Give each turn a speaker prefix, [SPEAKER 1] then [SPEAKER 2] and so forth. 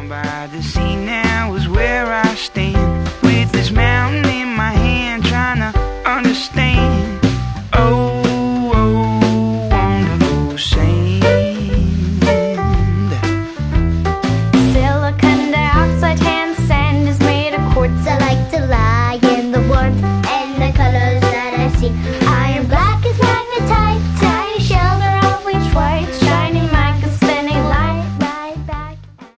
[SPEAKER 1] Down by the sea now is where I stand, with this mountain in my hand, trying to understand. Oh, oh, wonderful sand.
[SPEAKER 2] Silicon dioxide hand sand is made of quartz.
[SPEAKER 3] I like to lie in the warmth and the colors that I see.